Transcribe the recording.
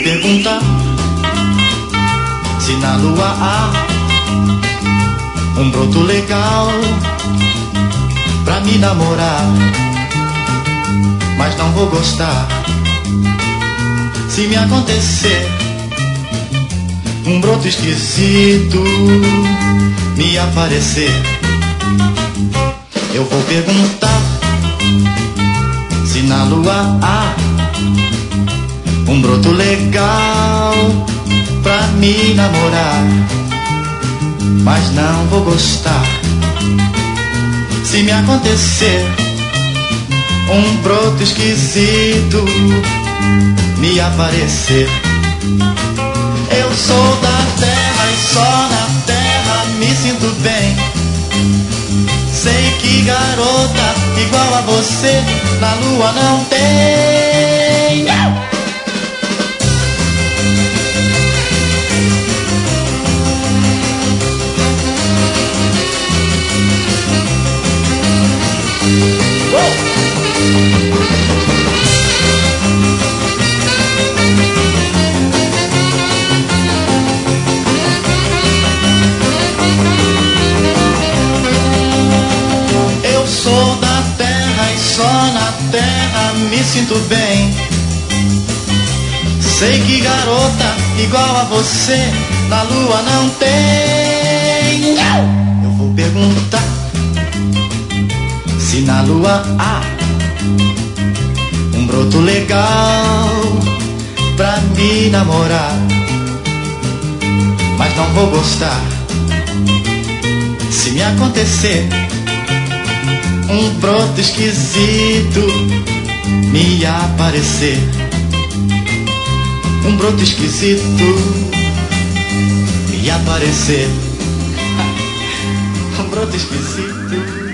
perguntar se na lua há um broto legal pra me namorar, mas não vou gostar se me acontecer um broto esquisito me aparecer. Eu vou perguntar se na lua há um broto legal pra me namorar, mas não vou gostar se me acontecer um broto esquisito me aparecer. Eu sou da terra e só na terra me sinto bem. Sei que garota igual a você na lua não tem. Eu sou da terra e só na terra me sinto bem. Sei que garota igual a você na lua não tem. Eu vou perguntar se na lua há um broto legal pra me namorar, mas não vou gostar se me acontecer um broto esquisito me aparecer. Um broto esquisito me aparecer. Um broto esquisito